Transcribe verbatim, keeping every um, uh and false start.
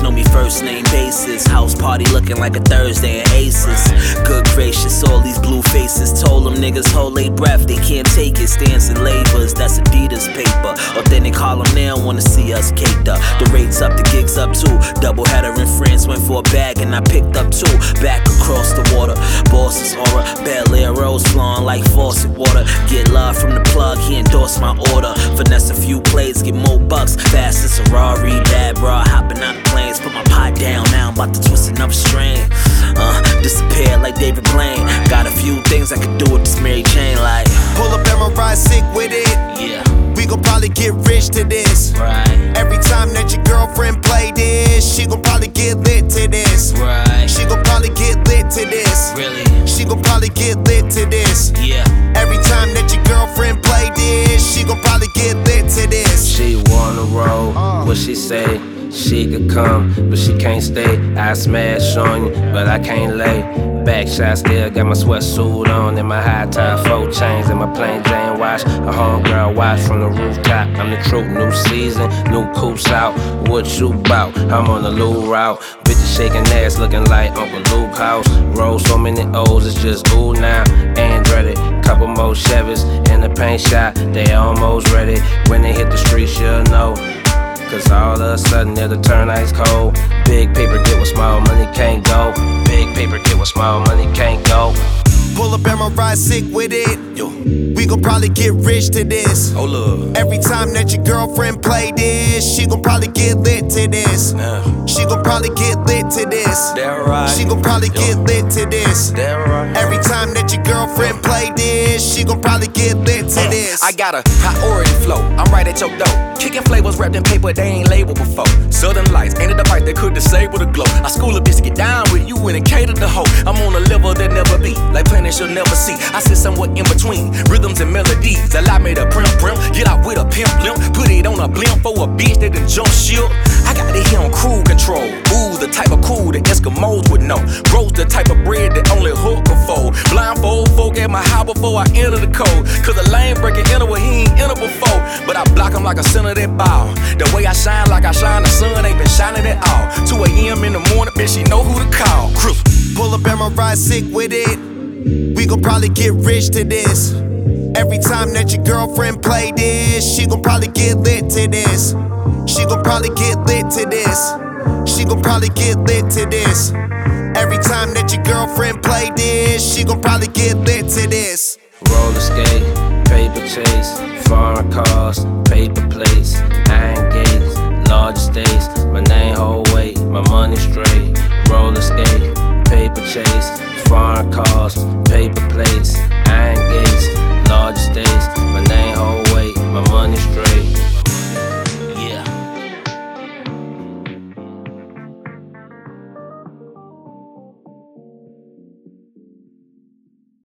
know me first name basis. House party looking like a Thursday in Aces. Good gracious, all these blue faces. Told them niggas hold they breath, they can't take it. Stands in labors, that's Adidas paper. Authentic Harlem, they don't wanna see us caked up. The rates up, the gigs up too. Double header in France, went for a bag and I picked up two. Back across the water, Boston's aura. Bel Air rose flowing like faucet water. Get love from the plug, he endorsed my order. Finesse a few plays, get more bucks. Fast as a Ferrari, bad bra, hopping out the planes. Put my pot down, now I'm about to twist another string. Uh, disappear like David Blaine. Got a few things I could do with this Mary Jane, like pull up and ride sick with it. Yeah, we gon' probably get rich to this. Right. Every time that your girlfriend play this, she gon' probably get lit to this. Right. She gon' probably get lit to this. Really? She gon' probably get lit to this. Yeah. Every time that your girlfriend play this, she gon' probably get lit to this. She wanna roll, uh. what she say? She could come, but she can't stay. I smash on you, but I can't lay. Back shot still got my sweatsuit on and my high top, four chains and my plain Jane watch. A homegirl watch from the rooftop. I'm the truth, new season, new coops out. What you bout? I'm on the Lou route. Bitches shaking ass, looking like Uncle Luke house. Roll so many O's, it's just ooh now. Andretti, couple more Chevys in the paint shop. They almost ready. When they hit the streets, you'll know. Cause all of a sudden it'll turn ice cold. Big paper get where small money can't go. Big paper get where small money can't go. Pull up and ride sick with it. Yo. We gon' probably get rich to this. Oh look. Every time that your girlfriend play this, she gon' probably get lit to this. Nah. She gon' probably get lit to this. That right. She gon' probably Yo. get lit to this. That right. Every time that your girlfriend play this, she gon' probably get lit to this. I got a priority flow, I'm right at your door. Kicking flavors wrapped in paper they ain't labeled before. Southern lights ain't a device that could disable the glow. I school a bitch to get down with you and cater the hoe. I'm on a level that never be, like planets you'll never see. I sit somewhere in between rhythms and melodies. Allow me to primp primp, get out with a pimp limp. Put it on a blimp for a bitch that done jump ship. I got it here on cruise control. Ooh, the type of cool that Eskimos would know. Grows the type of bread that only hook can fold. Blindfold folk at my house before I enter the code. Cause the lane breaking enter where he ain't enter before. But I block him like a center that ball. The way I shine like I shine, the sun ain't been shining at all. two a m in the morning, bitch, she know who to call. Crew. Pull up and ride sick with it. We gon' probably get rich to this. Every time that your girlfriend play this, she gon' probably get lit to this. She gon' probably get lit to this. She gon' probably get lit to this. Every time that your girlfriend play this, she gon' probably get lit to this. Roller skate, paper chase, foreign cars, paper plates, iron gates, large estates. My name hold weight, my money straight. Roller skate, paper chase, foreign cars, paper plates,